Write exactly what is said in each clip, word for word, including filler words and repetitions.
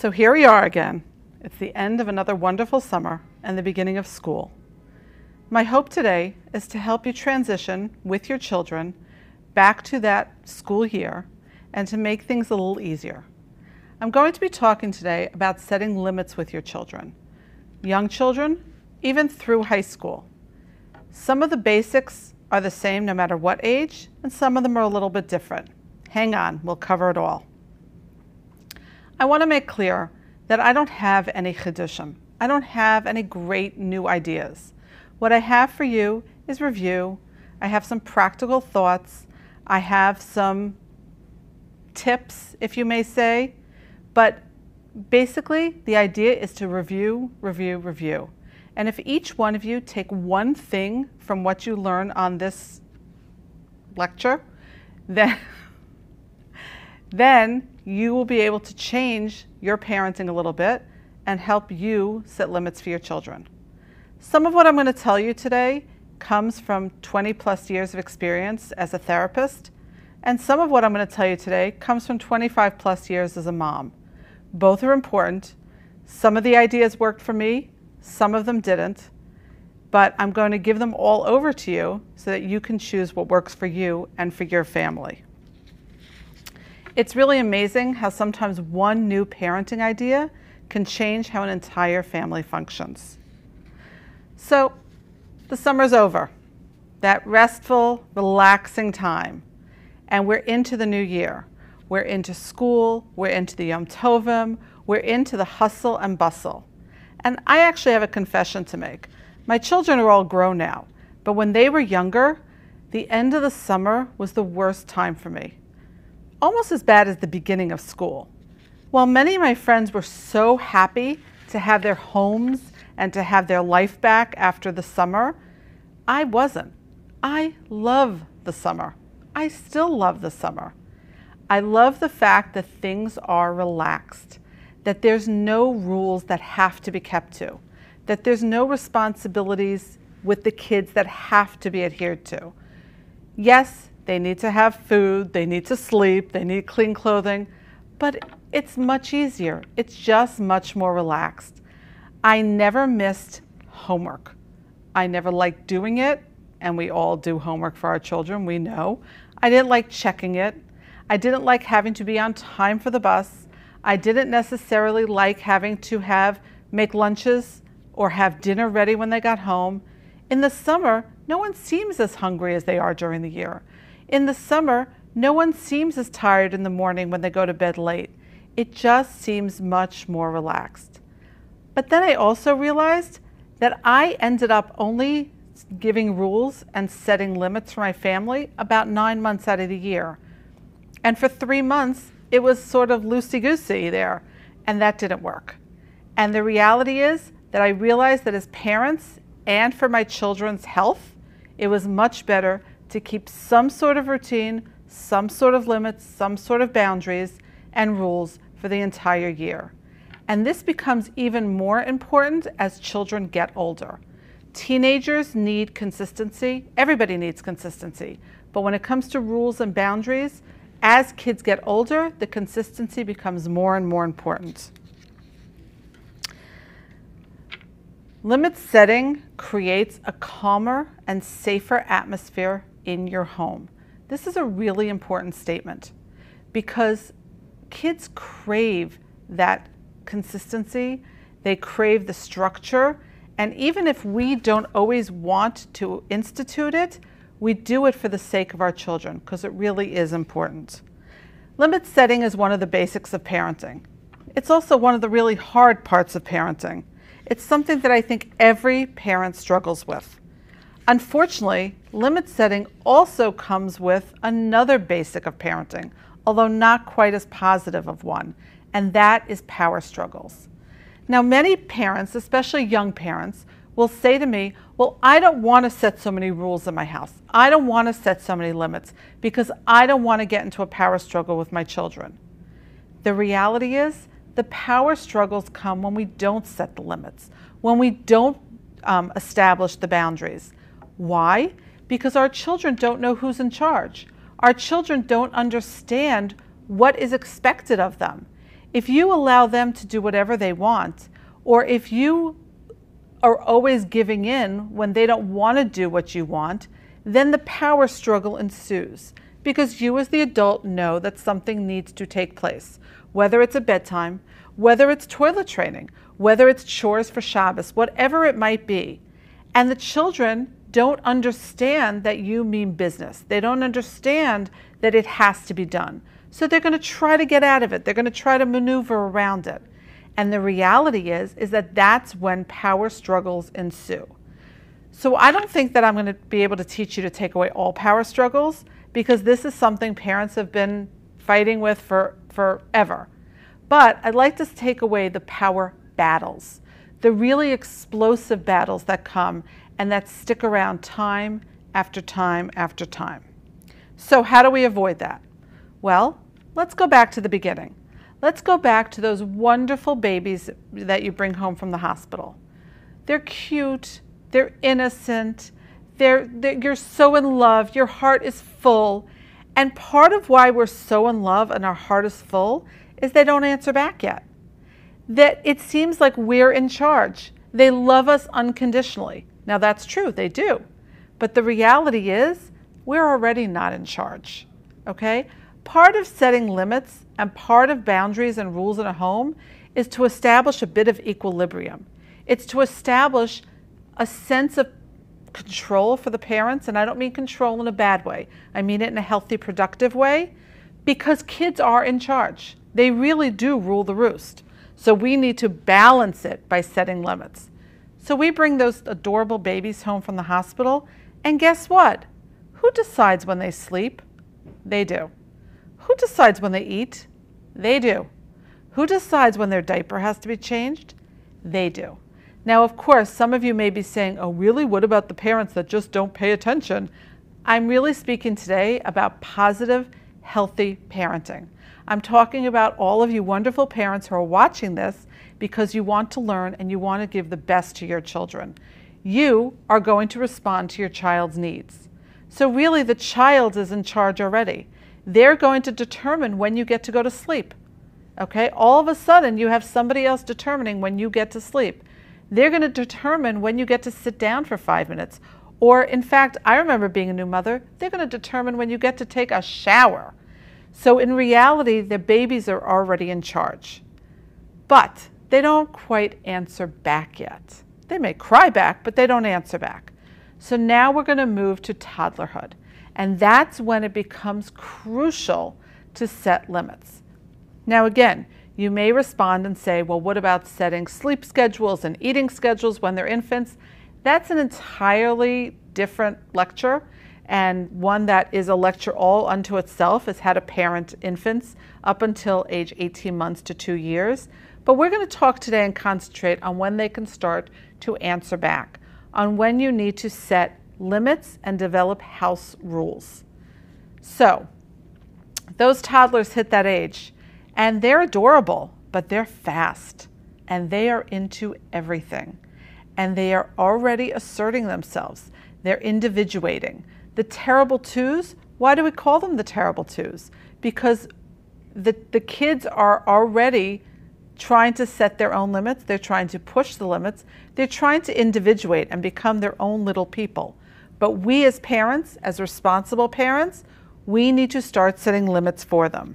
So here we are again. It's the end of another wonderful summer and the beginning of school. My hope today is to help you transition with your children back to that school year and to make things a little easier. I'm going to be talking today about setting limits with your children, young children, even through high school. Some of the basics are the same no matter what age, and some of them are a little bit different. Hang on, we'll cover it all. I want to make clear that I don't have any chidushim. I don't have any great new ideas. What I have for you is review. I have some practical thoughts. I have some tips, if you may say. But basically, the idea is to review, review, review. And if each one of you take one thing from what you learn on this lecture, then, then you will be able to change your parenting a little bit and help you set limits for your children. Some of what I'm going to tell you today comes from twenty plus years of experience as a therapist, and some of what I'm going to tell you today comes from twenty-five plus years as a mom. Both are important. Some of the ideas worked for me, some of them didn't, but I'm going to give them all over to you so that you can choose what works for you and for your family. It's really amazing how sometimes one new parenting idea can change how an entire family functions. So the summer's over, that restful, relaxing time, and we're into the new year. We're into school, we're into the Yom Tovim, we're into the hustle and bustle. And I actually have a confession to make. My children are all grown now, but when they were younger, the end of the summer was the worst time for me. Almost as bad as the beginning of school. While many of my friends were so happy to have their homes and to have their life back after the summer, I wasn't. I love the summer. I still love the summer. I love the fact that things are relaxed, that there's no rules that have to be kept to, that there's no responsibilities with the kids that have to be adhered to. Yes, they need to have food, they need to sleep, they need clean clothing, but it's much easier. It's just much more relaxed. I never missed homework. I never liked doing it, and we all do homework for our children, we know. I didn't like checking it. I didn't like having to be on time for the bus. I didn't necessarily like having to have make lunches or have dinner ready when they got home. In the summer, no one seems as hungry as they are during the year. In the summer, no one seems as tired in the morning when they go to bed late. It just seems much more relaxed. But then I also realized that I ended up only giving rules and setting limits for my family about nine months out of the year. And for three months, it was sort of loosey-goosey there, and that didn't work. And the reality is that I realized that as parents and for my children's health, it was much better to keep some sort of routine, some sort of limits, some sort of boundaries and rules for the entire year. And this becomes even more important as children get older. Teenagers need consistency. Everybody needs consistency. But when it comes to rules and boundaries, as kids get older, the consistency becomes more and more important. Limit setting creates a calmer and safer atmosphere in your home. This is a really important statement because kids crave that consistency, they crave the structure, and even if we don't always want to institute it, we do it for the sake of our children because it really is important. Limit setting is one of the basics of parenting. It's also one of the really hard parts of parenting. It's something that I think every parent struggles with. Unfortunately, limit setting also comes with another basic of parenting, although not quite as positive of one, and that is power struggles. Now, many parents, especially young parents, will say to me, well, I don't want to set so many rules in my house. I don't want to set so many limits because I don't want to get into a power struggle with my children. The reality is the power struggles come when we don't set the limits, when we don't um, establish the boundaries. Why? Because our children don't know who's in charge. Our children don't understand what is expected of them. If you allow them to do whatever they want, or if you are always giving in when they don't want to do what you want, then the power struggle ensues, because you as the adult know that something needs to take place, whether it's a bedtime, whether it's toilet training, whether it's chores for Shabbos, whatever it might be. And the children don't understand that you mean business. They don't understand that it has to be done. So they're going to try to get out of it. They're going to try to maneuver around it. And the reality is, is that that's when power struggles ensue. So I don't think that I'm going to be able to teach you to take away all power struggles, because this is something parents have been fighting with for forever. But I'd like to take away the power battles, the really explosive battles that come and that stick around time after time after time. So how do we avoid that? Well, let's go back to the beginning. Let's go back to those wonderful babies that you bring home from the hospital. They're cute, they're innocent, they're, they're, you're so in love, your heart is full. And part of why we're so in love and our heart is full is they don't answer back yet. That it seems like we're in charge. They love us unconditionally. Now that's true, they do. But the reality is, we're already not in charge, okay? Part of setting limits and part of boundaries and rules in a home is to establish a bit of equilibrium. It's to establish a sense of control for the parents, and I don't mean control in a bad way. I mean it in a healthy, productive way, because kids are in charge. They really do rule the roost. So we need to balance it by setting limits. So we bring those adorable babies home from the hospital, and guess what? Who decides when they sleep? They do. Who decides when they eat? They do. Who decides when their diaper has to be changed? They do. Now, of course, some of you may be saying, oh, really? What about the parents that just don't pay attention? I'm really speaking today about positive, healthy parenting. I'm talking about all of you wonderful parents who are watching this because you want to learn and you want to give the best to your children. You are going to respond to your child's needs. So really, the child is in charge already. They're going to determine when you get to go to sleep. Okay? All of a sudden, you have somebody else determining when you get to sleep. They're going to determine when you get to sit down for five minutes. Or, in fact, I remember being a new mother, they're going to determine when you get to take a shower. So in reality, the babies are already in charge. But they don't quite answer back yet. They may cry back, but they don't answer back. So now we're going to move to toddlerhood. And that's when it becomes crucial to set limits. Now again, you may respond and say, well, what about setting sleep schedules and eating schedules when they're infants? That's an entirely different lecture, and one that is a lecture all unto itself, is how to parent infants up until age eighteen months to two years. But we're going to talk today and concentrate on when they can start to answer back, on when you need to set limits and develop house rules. So those toddlers hit that age, and they're adorable, but they're fast, and they are into everything, and they are already asserting themselves. They're individuating. The terrible twos, why do we call them the terrible twos? Because the, the kids are already trying to set their own limits. They're trying to push the limits. They're trying to individuate and become their own little people. But we as parents, as responsible parents, we need to start setting limits for them.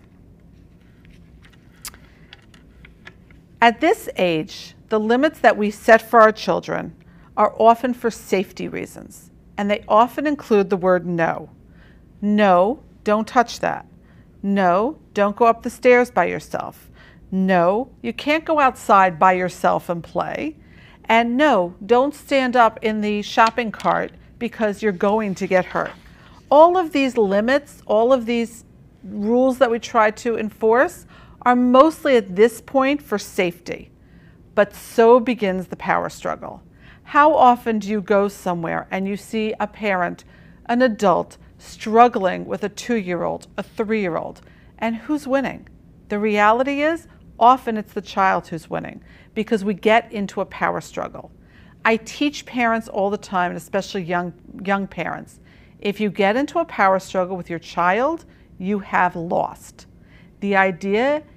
At this age, the limits that we set for our children are often for safety reasons, and they often include the word no. No, don't touch that. No, don't go up the stairs by yourself. No, you can't go outside by yourself and play. And no, don't stand up in the shopping cart because you're going to get hurt. All of these limits, all of these rules that we try to enforce are mostly at this point for safety. But so begins the power struggle. How often do you go somewhere and you see a parent, an adult, struggling with a two-year-old, a three-year-old, and who's winning? The reality is, often it's the child who's winning because we get into a power struggle. I teach parents all the time, and especially young, young parents, if you get into a power struggle with your child, you have lost. The idea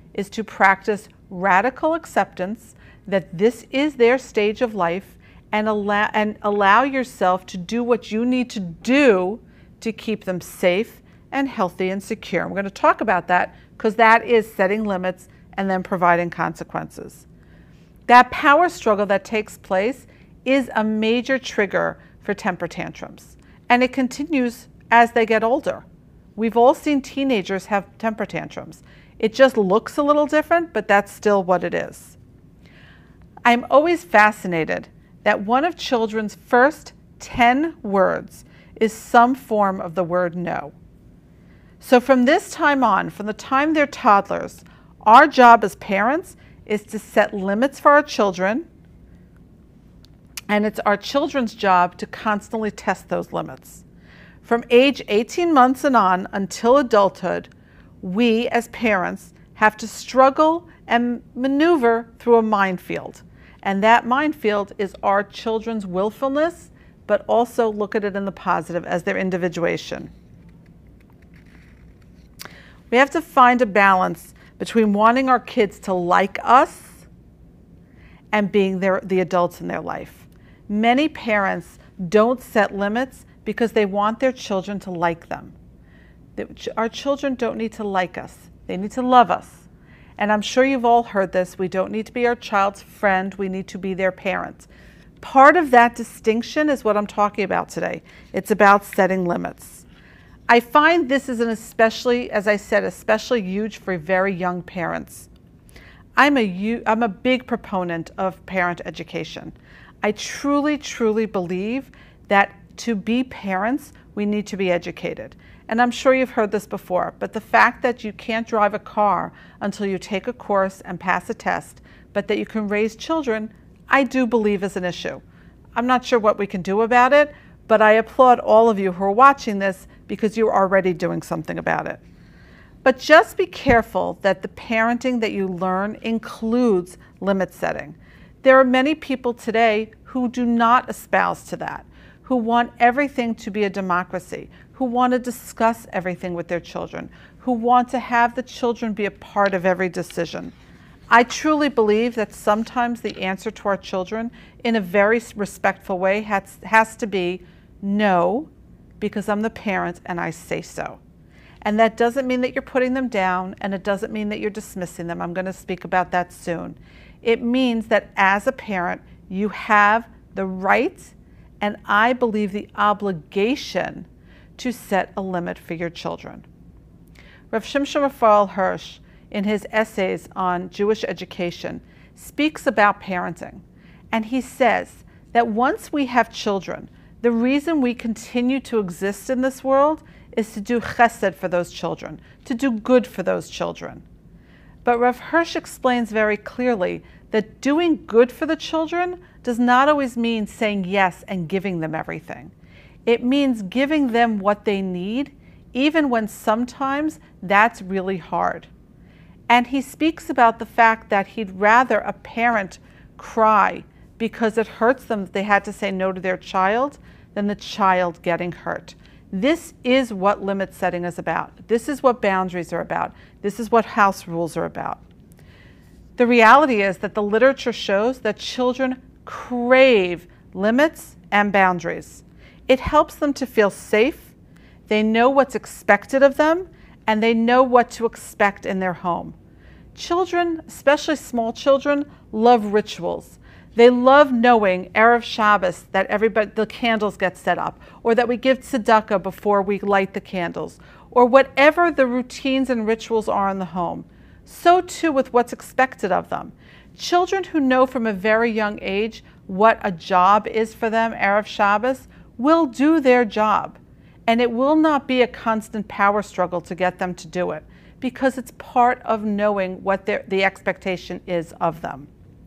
is to practice radical acceptance that this is their stage of life, and allow, and allow yourself to do what you need to do to keep them safe and healthy and secure. We're going to talk about that because that is setting limits and then providing consequences. That power struggle that takes place is a major trigger for temper tantrums, and it continues as they get older. We've all seen teenagers have temper tantrums. It just looks a little different, but that's still what it is. I'm always fascinated that one of children's first ten words is some form of the word no. So from this time on, from the time they're toddlers, our job as parents is to set limits for our children, and it's our children's job to constantly test those limits. From age eighteen months and on until adulthood, we as parents have to struggle and maneuver through a minefield. And that minefield is our children's willfulness, but also look at it in the positive as their individuation. We have to find a balance between wanting our kids to like us and being their, the adults in their life. Many parents don't set limits because they want their children to like them. Our children don't need to like us. They need to love us. And I'm sure you've all heard this. We don't need to be our child's friend. We need to be their parent. Part of that distinction is what I'm talking about today. It's about setting limits. I find this is an especially, as I said, especially huge for very young parents. I'm a, I'm a big proponent of parent education. I truly, truly believe that to be parents, we need to be educated. And I'm sure you've heard this before, but the fact that you can't drive a car until you take a course and pass a test, but that you can raise children, I do believe is an issue. I'm not sure what we can do about it, but I applaud all of you who are watching this because you're already doing something about it. But just be careful that the parenting that you learn includes limit setting. There are many people today who do not espouse to that, who want everything to be a democracy, who want to discuss everything with their children, who want to have the children be a part of every decision. I truly believe that sometimes the answer to our children in a very respectful way has, has to be no, because I'm the parent and I say so. And that doesn't mean that you're putting them down, and it doesn't mean that you're dismissing them. I'm going to speak about that soon. It means that as a parent, you have the right, and I believe the obligation, to set a limit for your children. Rav Shimshon Raphael Hirsch, in his essays on Jewish education, speaks about parenting. And he says that once we have children, the reason we continue to exist in this world is to do chesed for those children, to do good for those children. But Rav Hirsch explains very clearly that doing good for the children does not always mean saying yes and giving them everything. It means giving them what they need, even when sometimes that's really hard. And he speaks about the fact that he'd rather a parent cry because it hurts them that they had to say no to their child than the child getting hurt. This is what limit setting is about. This is what boundaries are about. This is what house rules are about. The reality is that the literature shows that children crave limits and boundaries. It helps them to feel safe, they know what's expected of them, and they know what to expect in their home. Children, especially small children, love rituals. They love knowing Erev Shabbos that everybody, the candles get set up, or that we give tzedakah before we light the candles, or whatever the routines and rituals are in the home. So too with what's expected of them. Children who know from a very young age what a job is for them, Erev Shabbos, will do their job. And it will not be a constant power struggle to get them to do it, because it's part of knowing what their, the expectation is of them.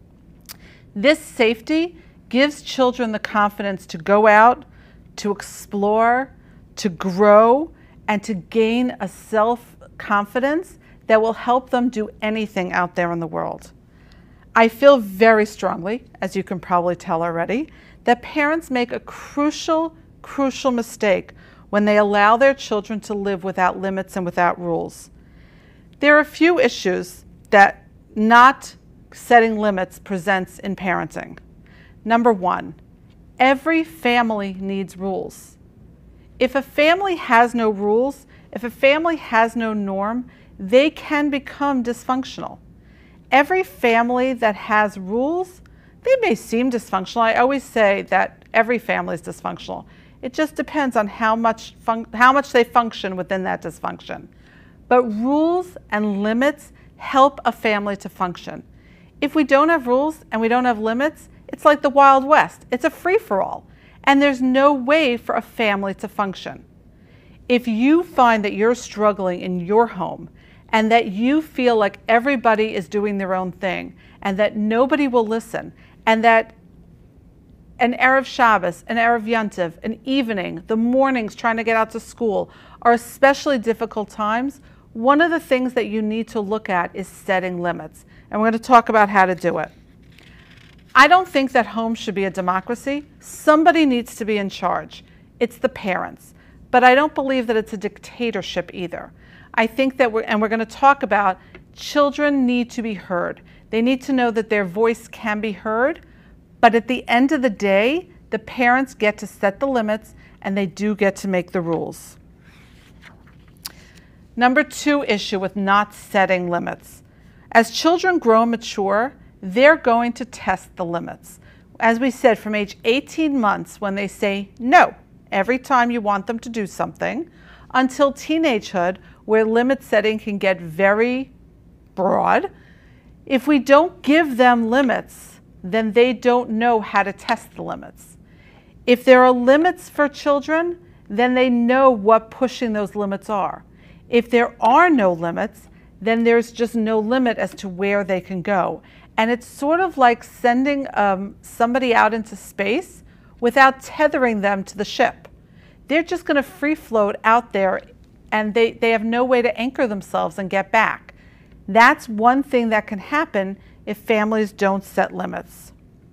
This safety gives children the confidence to go out, to explore, to grow, and to gain a self-confidence that will help them do anything out there in the world. I feel very strongly, as you can probably tell already, that parents make a crucial, crucial mistake when they allow their children to live without limits and without rules. There are a few issues that not setting limits presents in parenting. Number one, every family needs rules. If a family has no rules, if a family has no norm, they can become dysfunctional. Every family that has rules, they may seem dysfunctional. I always say that every family is dysfunctional. It just depends on how much, how much they function within that dysfunction. But rules and limits help a family to function. If we don't have rules and we don't have limits, it's like the Wild West. It's a free-for-all, and there's no way for a family to function. If you find that you're struggling in your home and that you feel like everybody is doing their own thing and that nobody will listen, and that an Erev Shabbos, an Erev Yontiv, an evening, the mornings trying to get out to school are especially difficult times, one of the things that you need to look at is setting limits. And we're going to talk about how to do it. I don't think that home should be a democracy. Somebody needs to be in charge. It's the parents. But I don't believe that it's a dictatorship either. I think that we're, and we're going to talk about, children need to be heard. They need to know that their voice can be heard. But at the end of the day, the parents get to set the limits and they do get to make the rules. Number two issue with not setting limits. As children grow and mature, they're going to test the limits. As we said, from age eighteen months, when they say no every time you want them to do something, until teenagehood, where limit setting can get very broad, if we don't give them limits, then they don't know how to test the limits. If there are limits for children, then they know what pushing those limits are. If there are no limits, then there's just no limit as to where they can go. And it's sort of like sending um, somebody out into space without tethering them to the ship. They're just going to free float out there, and they, they have no way to anchor themselves and get back. That's one thing that can happen if families don't set limits.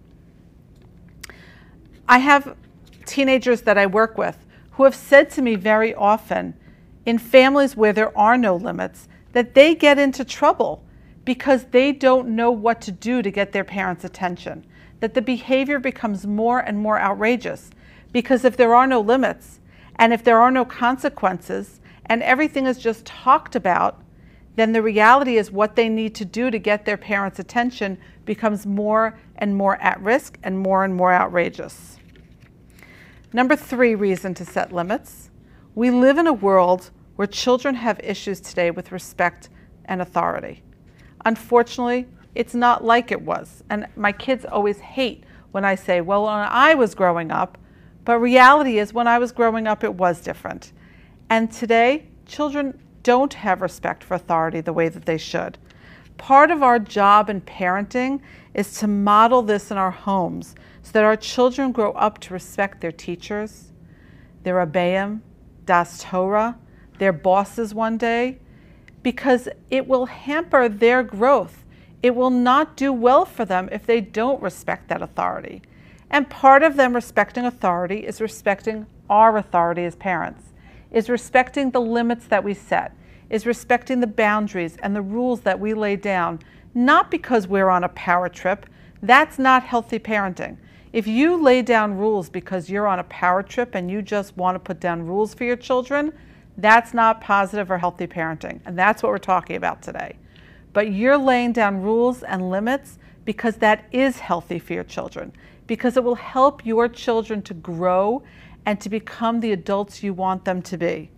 I have teenagers that I work with who have said to me very often, in families where there are no limits, that they get into trouble because they don't know what to do to get their parents' attention, that the behavior becomes more and more outrageous. Because if there are no limits, and if there are no consequences, and everything is just talked about, then the reality is what they need to do to get their parents' attention becomes more and more at risk and more and more outrageous. Number three reason to set limits. We live in a world where children have issues today with respect and authority. Unfortunately, it's not like it was. And my kids always hate when I say, well, when I was growing up, but reality is when I was growing up, it was different. And today, children don't have respect for authority the way that they should. Part of our job in parenting is to model this in our homes so that our children grow up to respect their teachers, their Rebbeim, Das Torah, their bosses one day, because it will hamper their growth. It will not do well for them if they don't respect that authority. And part of them respecting authority is respecting our authority as parents, is respecting the limits that we set, is respecting the boundaries and the rules that we lay down, not because we're on a power trip. That's not healthy parenting. If you lay down rules because you're on a power trip and you just want to put down rules for your children, that's not positive or healthy parenting. And that's what we're talking about today. But you're laying down rules and limits because that is healthy for your children, because it will help your children to grow and to become the adults you want them to be.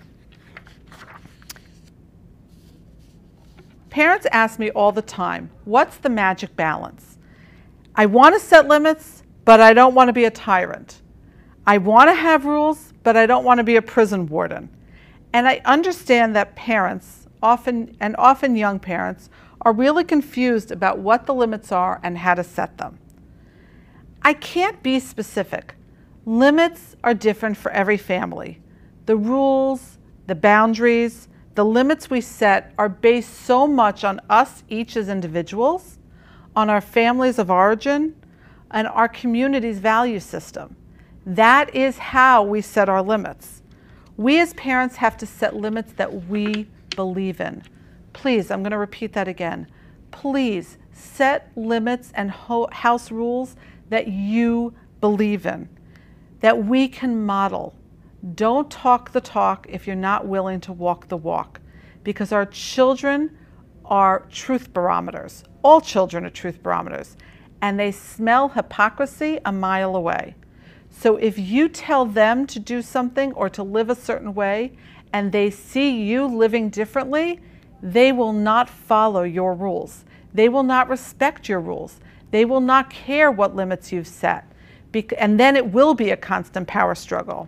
Parents ask me all the time, what's the magic balance? I want to set limits, but I don't want to be a tyrant. I want to have rules, but I don't want to be a prison warden. And I understand that parents, often and often young parents, are really confused about what the limits are and how to set them. I can't be specific. Limits are different for every family. The rules, the boundaries, the limits we set are based so much on us each as individuals, on our families of origin, and our community's value system. That is how we set our limits. We as parents have to set limits that we believe in. Please, I'm going to repeat that again. Please set limits and ho- house rules that you believe in, that we can model. Don't talk the talk if you're not willing to walk the walk, because our children are truth barometers. All children are truth barometers, and they smell hypocrisy a mile away. So if you tell them to do something or to live a certain way, and they see you living differently, they will not follow your rules. They will not respect your rules. They will not care what limits you've set. And then it will be a constant power struggle.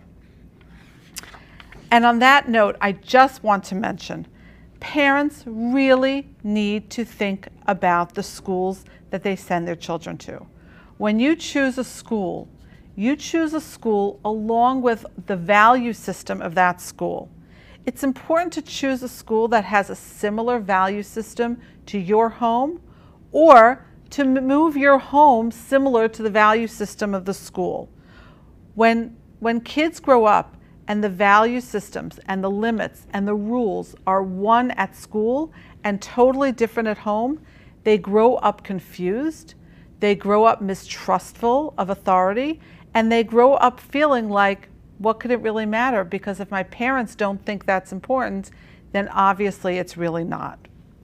And on that note, I just want to mention, parents really need to think about the schools that they send their children to. When you choose a school, you choose a school along with the value system of that school. It's important to choose a school that has a similar value system to your home, or to move your home similar to the value system of the school. When, when kids grow up and the value systems and the limits and the rules are one at school and totally different at home, they grow up confused, they grow up mistrustful of authority, and they grow up feeling like, what could it really matter? Because if my parents don't think that's important, then obviously it's really not.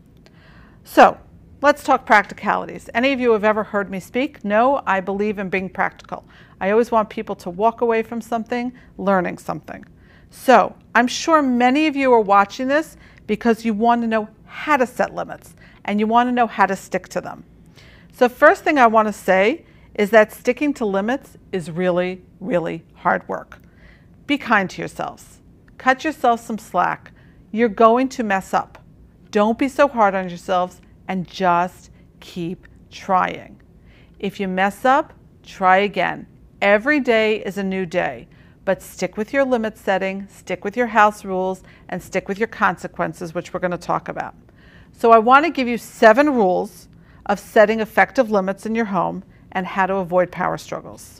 So let's talk practicalities. Any of you have ever heard me speak? No, I believe in being practical. I always want people to walk away from something learning something. So I'm sure many of you are watching this because you want to know how to set limits and you want to know how to stick to them. So first thing I want to say is that sticking to limits is really, really hard work. Be kind to yourselves. Cut yourself some slack. You're going to mess up. Don't be so hard on yourselves and just keep trying. If you mess up, try again. Every day is a new day, but stick with your limit setting, stick with your house rules, and stick with your consequences, which we're going to talk about. So I want to give you seven rules of setting effective limits in your home and how to avoid power struggles.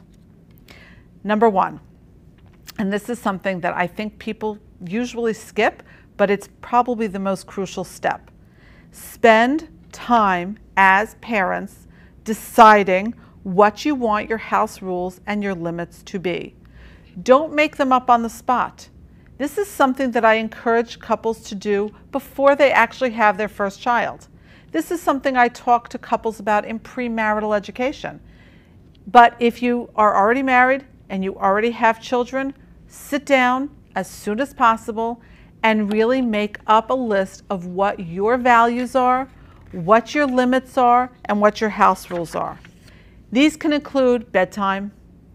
Number one, and this is something that I think people usually skip, but it's probably the most crucial step. Spend time as parents deciding what you want your house rules and your limits to be. Don't make them up on the spot. This is something that I encourage couples to do before they actually have their first child. This is something I talk to couples about in premarital education. But if you are already married and you already have children, sit down as soon as possible and really make up a list of what your values are, what your limits are, and what your house rules are. These can include bedtime,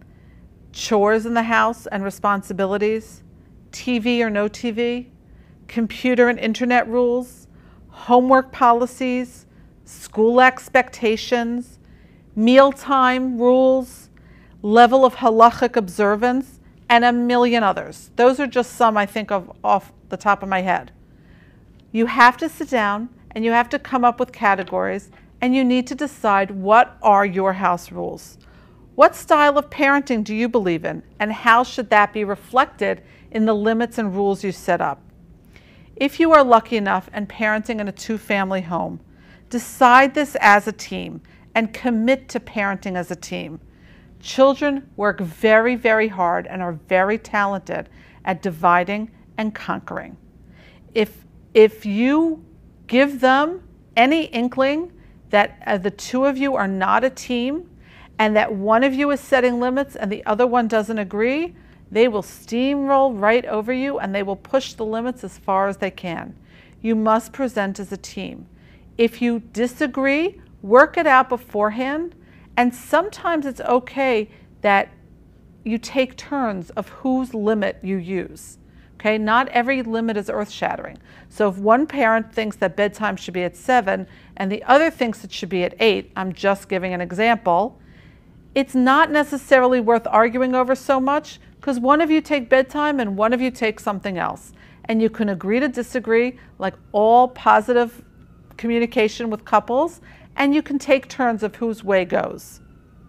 chores in the house and responsibilities, T V or no T V, computer and internet rules, homework policies, school expectations, mealtime rules, level of halachic observance, and a million others. Those are just some I think of off the top of my head. You have to sit down and you have to come up with categories, and you need to decide what are your house rules. What style of parenting do you believe in, and how should that be reflected in the limits and rules you set up? If you are lucky enough and parenting in a two-family home, decide this as a team and commit to parenting as a team. Children work very, very hard and are very talented at dividing and conquering. If, if you give them any inkling that uh, the two of you are not a team and that one of you is setting limits and the other one doesn't agree, they will steamroll right over you and they will push the limits as far as they can. You must present as a team. If you disagree, work it out beforehand, and sometimes it's okay that you take turns of whose limit you use. Okay, not every limit is earth-shattering. So if one parent thinks that bedtime should be at seven and the other thinks it should be at eight, I'm just giving an example, it's not necessarily worth arguing over so much, because one of you take bedtime and one of you take something else. And you can agree to disagree, like all positive communication with couples, and you can take turns of whose way goes.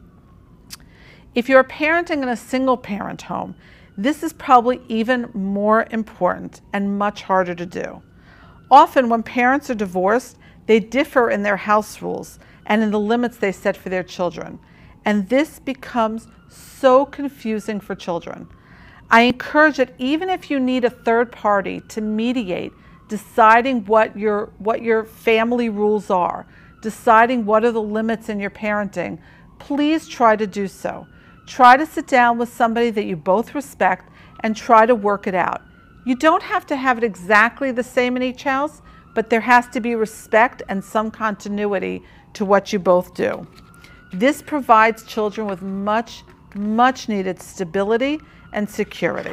If you're parenting in a single parent home, this is probably even more important and much harder to do. Often when parents are divorced, they differ in their house rules and in the limits they set for their children. And this becomes so confusing for children. I encourage that even if you need a third party to mediate, deciding what your, what your family rules are, deciding what are the limits in your parenting, please try to do so. Try to sit down with somebody that you both respect and try to work it out. You don't have to have it exactly the same in each house, but there has to be respect and some continuity to what you both do. This provides children with much, much needed stability and security.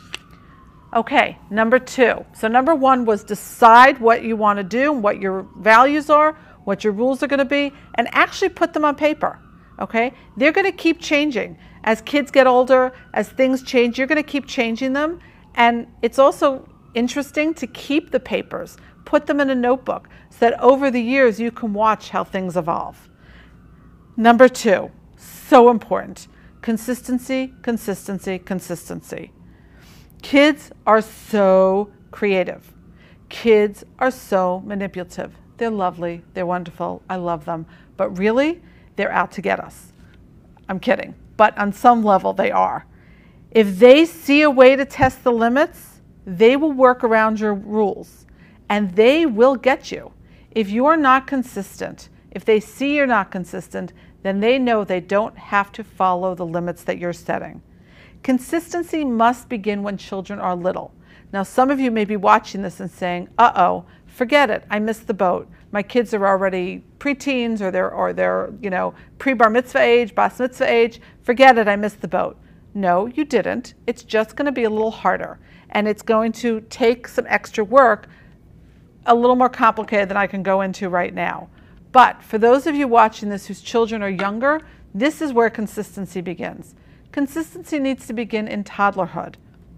Okay, number two. So number one was decide what you want to do, what your values are, what your rules are going to be, and actually put them on paper. Okay? They're going to keep changing. As kids get older, as things change, you're going to keep changing them. And it's also interesting to keep the papers, put them in a notebook, so that over the years you can watch how things evolve. Number two, so important, consistency, consistency, consistency. Kids are so creative. Kids are so manipulative. They're lovely, they're wonderful, I love them, but really, they're out to get us. I'm kidding, but on some level they are. If they see a way to test the limits, they will work around your rules and they will get you. If you're not consistent, if they see you're not consistent, then they know they don't have to follow the limits that you're setting. Consistency must begin when children are little. Now, some of you may be watching this and saying, uh-oh, forget it, I missed the boat. My kids are already preteens or they're, or they're you know, pre-bar mitzvah age, bas mitzvah age. Forget it, I missed the boat. No, you didn't. It's just going to be a little harder. And it's going to take some extra work, a little more complicated than I can go into right now. But for those of you watching this whose children are younger, this is where consistency begins. Consistency needs to begin in toddlerhood.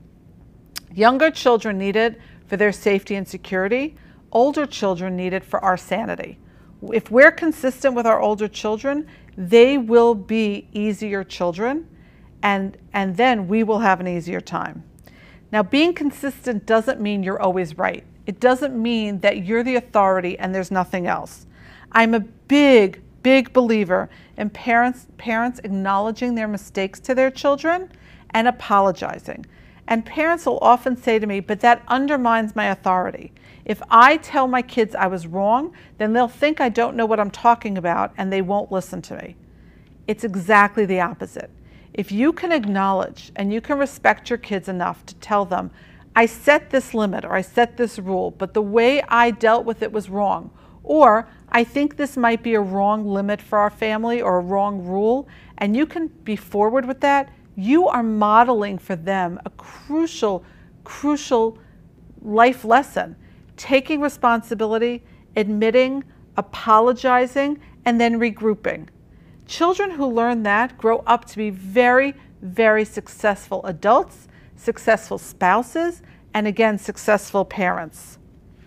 Younger children need it for their safety and security. Older children need it for our sanity. If we're consistent with our older children, they will be easier children. And, and then we will have an easier time. Now, being consistent doesn't mean you're always right. It doesn't mean that you're the authority and there's nothing else. I'm a big, big believer in parents, parents acknowledging their mistakes to their children and apologizing. And parents will often say to me, but that undermines my authority. If I tell my kids I was wrong, then they'll think I don't know what I'm talking about and they won't listen to me. It's exactly the opposite. If you can acknowledge and you can respect your kids enough to tell them, I set this limit or I set this rule, but the way I dealt with it was wrong. Or I think this might be a wrong limit for our family or a wrong rule, and you can be forward with that, you are modeling for them a crucial, crucial life lesson. Taking responsibility, admitting, apologizing, and then regrouping. Children who learn that grow up to be very, very successful adults, successful spouses, and again, successful parents.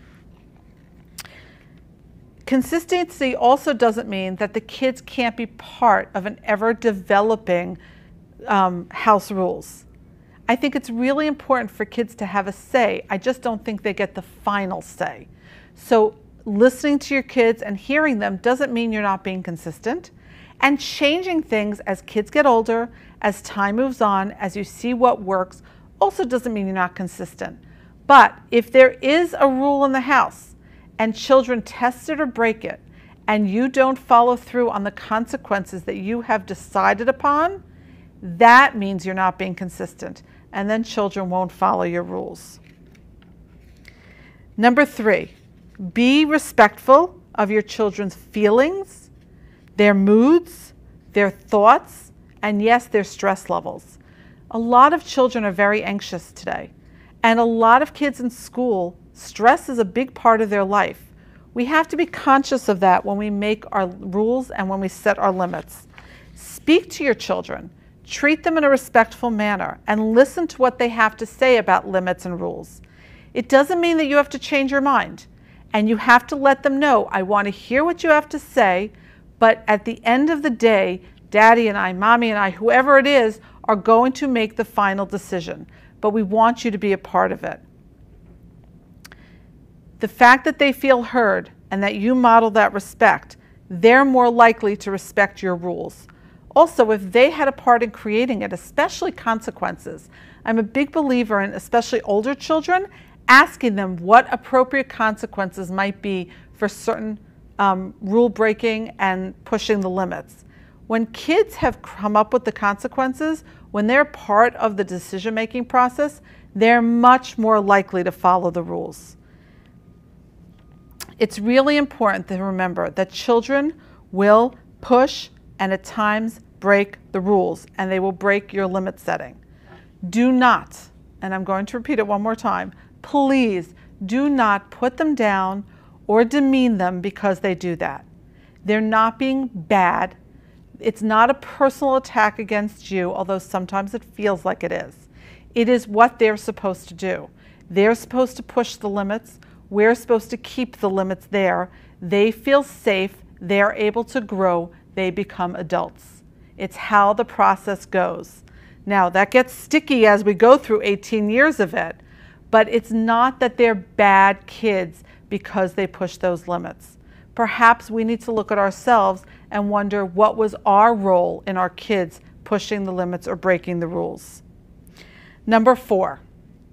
Consistency also doesn't mean that the kids can't be part of an ever-developing um, house rules. I think it's really important for kids to have a say. I just don't think they get the final say. So listening to your kids and hearing them doesn't mean you're not being consistent. And changing things as kids get older, as time moves on, as you see what works, also doesn't mean you're not consistent. But if there is a rule in the house and children test it or break it, and you don't follow through on the consequences that you have decided upon, that means you're not being consistent. And then children won't follow your rules. Number three, be respectful of your children's feelings, their moods, their thoughts, and yes, their stress levels. A lot of children are very anxious today, and a lot of kids in school, stress is a big part of their life. We have to be conscious of that when we make our rules and when we set our limits. Speak to your children, treat them in a respectful manner, and listen to what they have to say about limits and rules. It doesn't mean that you have to change your mind, and you have to let them know, I want to hear what you have to say, but at the end of the day, Daddy and I, Mommy and I, whoever it is, are going to make the final decision. But we want you to be a part of it. The fact that they feel heard and that you model that respect, they're more likely to respect your rules. Also, if they had a part in creating it, especially consequences, I'm a big believer in, especially older children, asking them what appropriate consequences might be for certain um, rule breaking and pushing the limits. When kids have come up with the consequences, when they're part of the decision-making process, they're much more likely to follow the rules. It's really important to remember that children will push and at times break the rules, and they will break your limit setting. Do not, and I'm going to repeat it one more time, please do not put them down or demean them because they do that. They're not being bad. It's not a personal attack against you, although sometimes it feels like it is. It is what they're supposed to do. They're supposed to push the limits. We're supposed to keep the limits there. They feel safe. They're able to grow. They become adults. It's how the process goes. Now, that gets sticky as we go through eighteen years of it, but it's not that they're bad kids because they push those limits. Perhaps we need to look at ourselves and wonder what was our role in our kids pushing the limits or breaking the rules. Number four,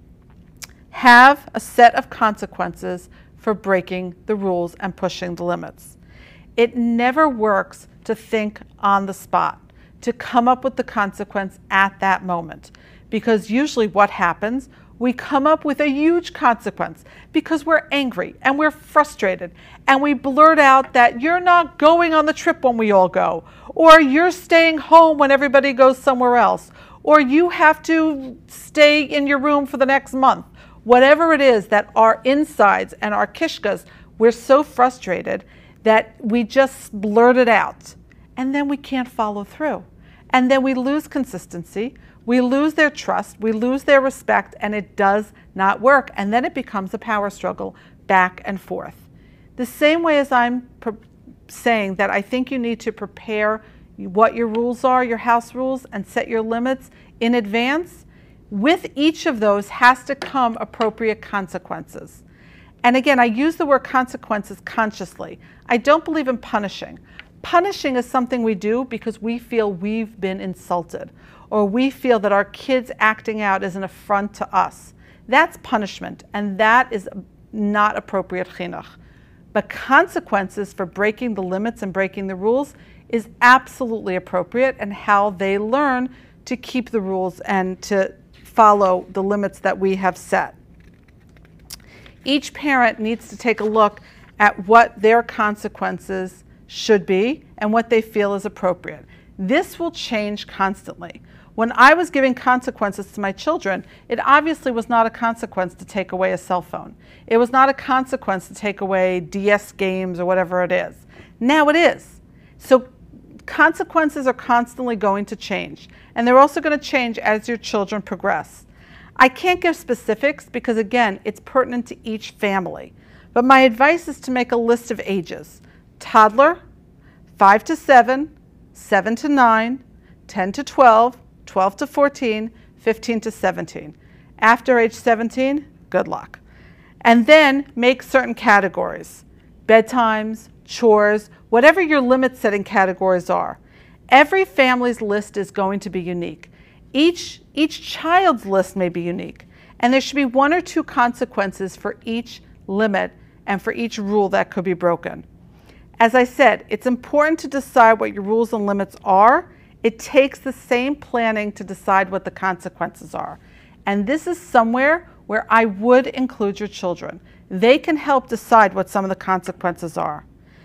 have a set of consequences for breaking the rules and pushing the limits. It never works to think on the spot, to come up with the consequence at that moment, because usually what happens, we come up with a huge consequence because we're angry and we're frustrated, and we blurt out that you're not going on the trip when we all go, or you're staying home when everybody goes somewhere else, or you have to stay in your room for the next month. Whatever it is that our insides and our kishkas, we're so frustrated that we just blurt it out, and then we can't follow through. And then we lose consistency, we lose their trust, we lose their respect, and it does not work. And then it becomes a power struggle back and forth. The same way as I'm saying that I think you need to prepare what your rules are, your house rules, and set your limits in advance, with each of those has to come appropriate consequences. And again, I use the word consequences consciously. I don't believe in punishing. Punishing is something we do because we feel we've been insulted, or we feel that our kids acting out is an affront to us. That's punishment, and that is not appropriate chinuch. But consequences for breaking the limits and breaking the rules is absolutely appropriate, and how they learn to keep the rules and to follow the limits that we have set. Each parent needs to take a look at what their consequences should be and what they feel is appropriate. This will change constantly. When I was giving consequences to my children, it obviously was not a consequence to take away a cell phone. It was not a consequence to take away D S games or whatever it is. Now it is. So consequences are constantly going to change, and they're also going to change as your children progress. I can't give specifics because, again, it's pertinent to each family, but my advice is to make a list of ages. Toddler, five to seven, seven to nine, ten to twelve, twelve to fourteen, fifteen to seventeen. After age seventeen, good luck. And then make certain categories: bedtimes, chores, whatever your limit setting categories are. Every family's list is going to be unique. Each, each child's list may be unique, and there should be one or two consequences for each limit and for each rule that could be broken. As I said, it's important to decide what your rules and limits are. It takes the same planning to decide what the consequences are. And this is somewhere where I would include your children. They can help decide what some of the consequences are.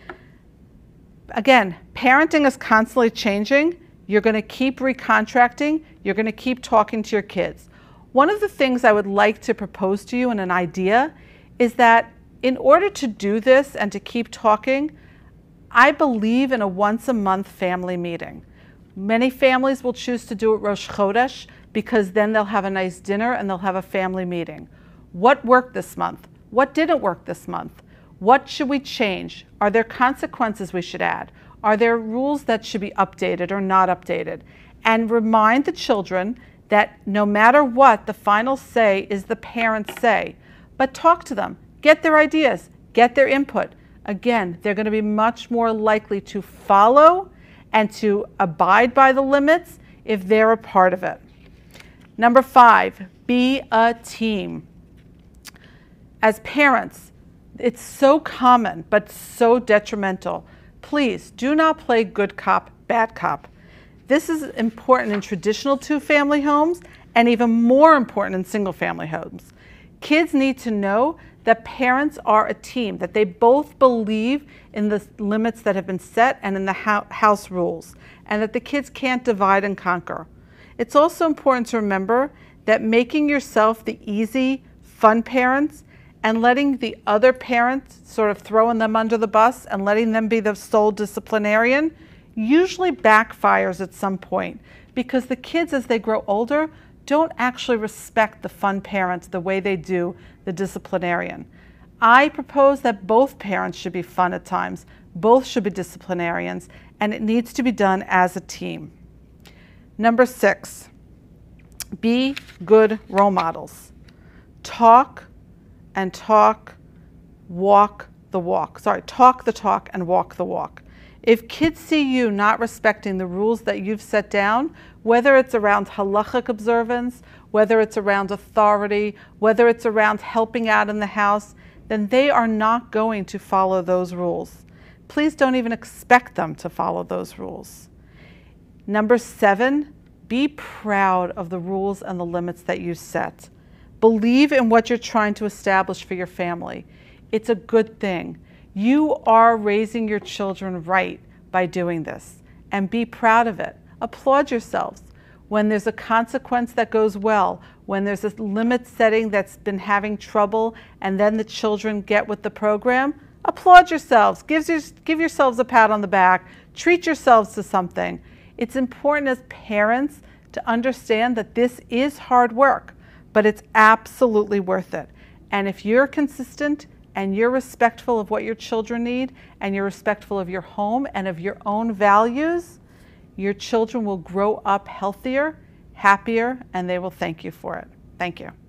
Again, parenting is constantly changing. You're going to keep recontracting. You're going to keep talking to your kids. One of the things I would like to propose to you in an idea is that in order to do this and to keep talking, I believe in a once a month family meeting. Many families will choose to do it Rosh Chodesh because then they'll have a nice dinner and they'll have a family meeting. What worked this month? What didn't work this month? What should we change? Are there consequences we should add? Are there rules that should be updated or not updated? And remind the children that no matter what, the final say is the parent's say. But talk to them. Get their ideas, get their input. Again, they're going to be much more likely to follow and to abide by the limits if they're a part of it. Number five, be a team. As parents, it's so common but so detrimental. Please do not play good cop, bad cop. This is important in traditional two-family homes and even more important in single-family homes. Kids need to know that parents are a team, that they both believe in the limits that have been set and in the house rules, and that the kids can't divide and conquer. It's also important to remember that making yourself the easy, fun parents and letting the other parents, sort of throwing them under the bus and letting them be the sole disciplinarian, usually backfires at some point, because the kids, as they grow older, don't actually respect the fun parents the way they do the disciplinarian. I propose that both parents should be fun at times, both should be disciplinarians, and it needs to be done as a team. Number six, be good role models. Talk and talk, walk the walk. Sorry, talk the talk and walk the walk. If kids see you not respecting the rules that you've set down, whether it's around halachic observance, whether it's around authority, whether it's around helping out in the house, then they are not going to follow those rules. Please don't even expect them to follow those rules. Number seven, be proud of the rules and the limits that you set. Believe in what you're trying to establish for your family. It's a good thing. You are raising your children right by doing this, and be proud of it. Applaud yourselves. When there's a consequence that goes well, when there's a limit setting that's been having trouble, and then the children get with the program, applaud yourselves. Give, your, give yourselves a pat on the back. Treat yourselves to something. It's important as parents to understand that this is hard work, but it's absolutely worth it. And if you're consistent and you're respectful of what your children need, and you're respectful of your home and of your own values, your children will grow up healthier, happier, and they will thank you for it. Thank you.